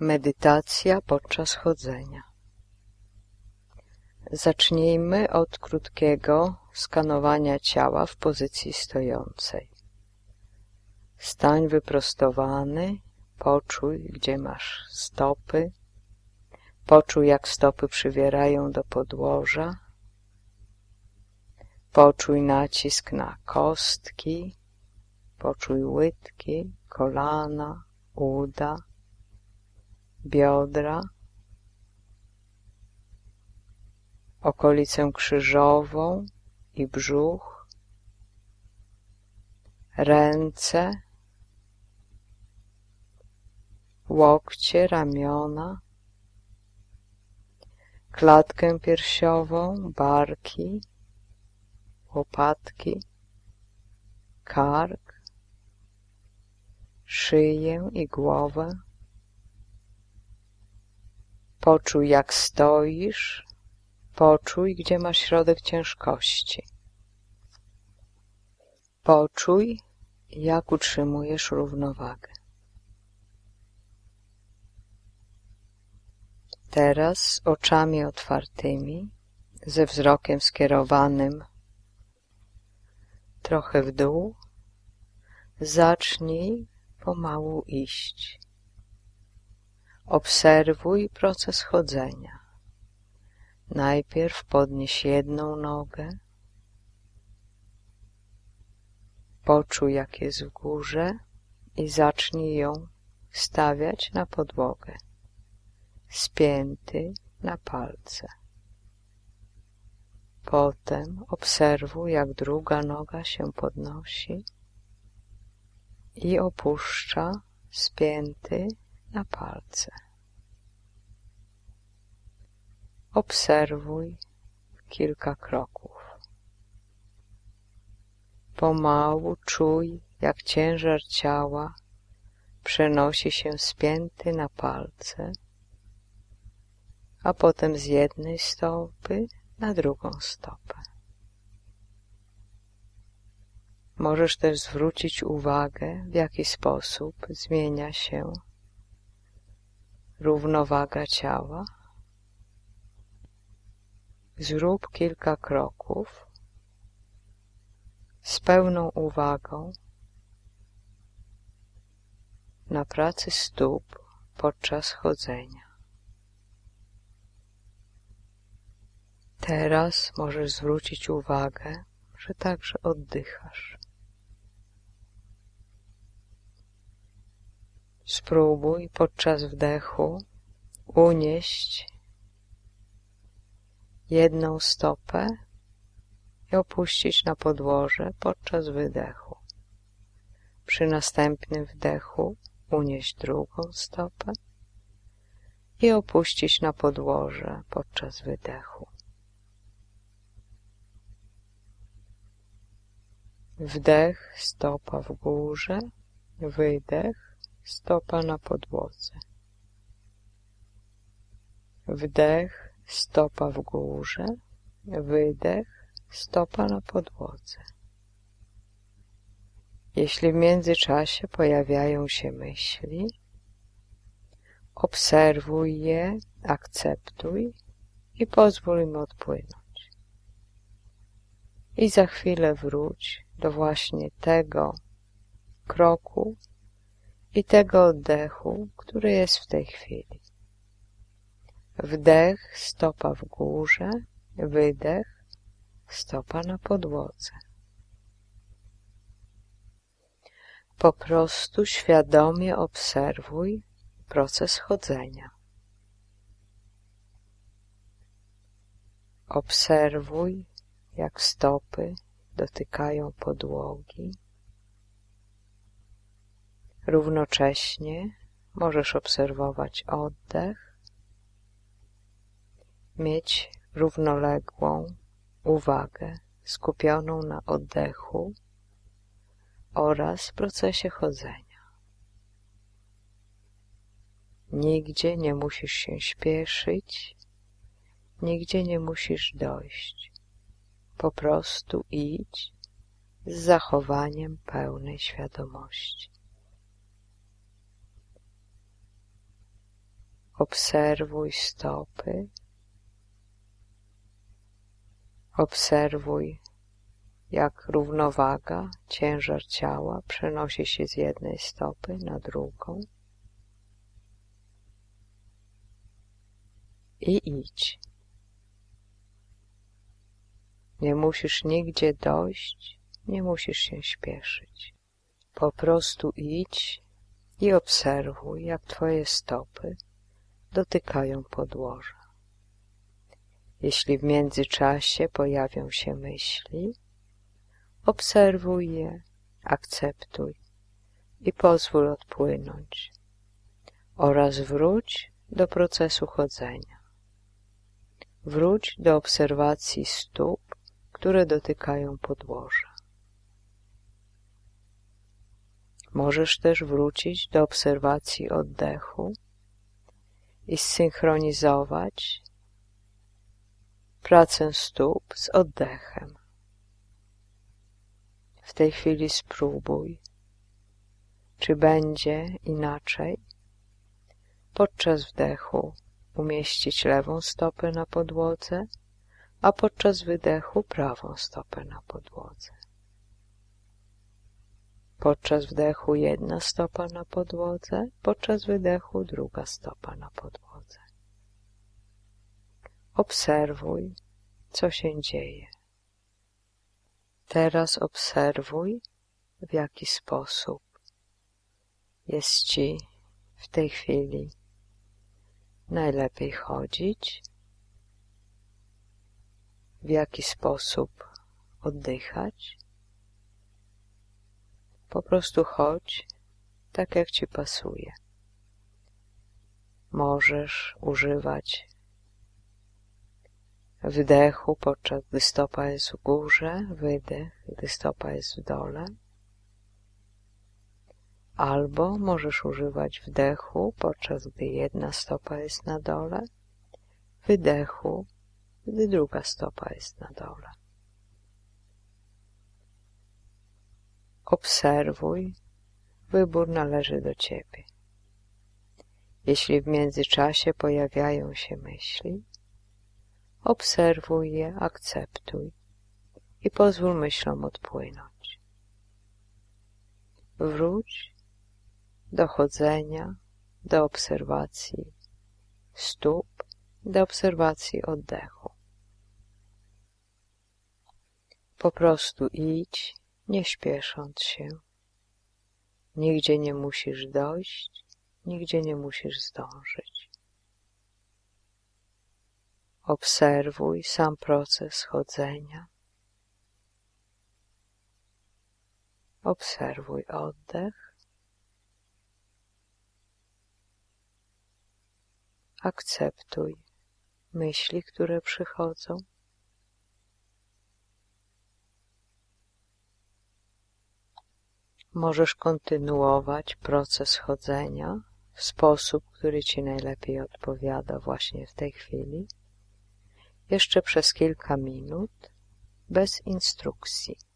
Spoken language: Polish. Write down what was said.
Medytacja podczas chodzenia. Zacznijmy od krótkiego skanowania ciała w pozycji stojącej. Stań wyprostowany, poczuj, gdzie masz stopy, poczuj, jak stopy przywierają do podłoża, poczuj nacisk na kostki, poczuj łydki, kolana, uda, biodra, okolicę krzyżową i brzuch, ręce, łokcie, ramiona, klatkę piersiową, barki, łopatki, kark, szyję i głowę. Poczuj, jak stoisz, poczuj, gdzie masz środek ciężkości. Poczuj, jak utrzymujesz równowagę. Teraz oczami otwartymi, ze wzrokiem skierowanym trochę w dół, zacznij pomału iść. Obserwuj proces chodzenia. Najpierw podnieś jedną nogę, poczuj, jak jest w górze i zacznij ją stawiać na podłogę, spięty na palce. Potem obserwuj, jak druga noga się podnosi i opuszcza, spięty na palce. Obserwuj kilka kroków. Pomału czuj, jak ciężar ciała przenosi się spięty na palce, a potem z jednej stopy na drugą stopę. Możesz też zwrócić uwagę, w jaki sposób zmienia się równowaga ciała. Zrób kilka kroków z pełną uwagą na pracy stóp podczas chodzenia. Teraz możesz zwrócić uwagę, że także oddychasz. Spróbuj podczas wdechu unieść jedną stopę i opuścić na podłoże podczas wydechu. Przy następnym wdechu unieść drugą stopę i opuścić na podłoże podczas wydechu. Wdech, stopa w górze, wydech, stopa na podłodze. Wdech, stopa w górze, wydech, stopa na podłodze. Jeśli w międzyczasie pojawiają się myśli, obserwuj je, akceptuj i pozwól im odpłynąć. I za chwilę wróć do właśnie tego kroku i tego oddechu, który jest w tej chwili. Wdech, stopa w górze, wydech, stopa na podłodze. Po prostu świadomie obserwuj proces chodzenia. Obserwuj, jak stopy dotykają podłogi. Równocześnie możesz obserwować oddech, mieć równoległą uwagę skupioną na oddechu oraz procesie chodzenia. Nigdzie nie musisz się śpieszyć, nigdzie nie musisz dojść. Po prostu idź z zachowaniem pełnej świadomości. Obserwuj stopy. Obserwuj, jak równowaga, ciężar ciała przenosi się z jednej stopy na drugą. I idź. Nie musisz nigdzie dojść, nie musisz się śpieszyć. Po prostu idź i obserwuj, jak twoje stopy dotykają podłoża. Jeśli w międzyczasie pojawią się myśli, obserwuj je, akceptuj i pozwól odpłynąć oraz wróć do procesu chodzenia. Wróć do obserwacji stóp, które dotykają podłoża. Możesz też wrócić do obserwacji oddechu i zsynchronizować pracę stóp z oddechem. W tej chwili spróbuj, czy będzie inaczej. Podczas wdechu umieścić lewą stopę na podłodze, a podczas wydechu prawą stopę na podłodze. Podczas wdechu jedna stopa na podłodze, podczas wydechu druga stopa na podłodze. Obserwuj, co się dzieje. Teraz obserwuj, w jaki sposób jest ci w tej chwili najlepiej chodzić, w jaki sposób oddychać. Po prostu chodź tak, jak ci pasuje. Możesz używać wdechu, podczas gdy stopa jest w górze, wydech, gdy stopa jest w dole. Albo możesz używać wdechu, podczas gdy jedna stopa jest na dole, wydechu, gdy druga stopa jest na dole. Obserwuj, wybór należy do ciebie. Jeśli w międzyczasie pojawiają się myśli, obserwuj je, akceptuj i pozwól myślom odpłynąć. Wróć do chodzenia, do obserwacji stóp, do obserwacji oddechu. Po prostu idź, nie śpiesząc się. Nigdzie nie musisz dojść, nigdzie nie musisz zdążyć. Obserwuj sam proces chodzenia. Obserwuj oddech. Akceptuj myśli, które przychodzą. Możesz kontynuować proces chodzenia w sposób, który ci najlepiej odpowiada właśnie w tej chwili, jeszcze przez kilka minut, bez instrukcji.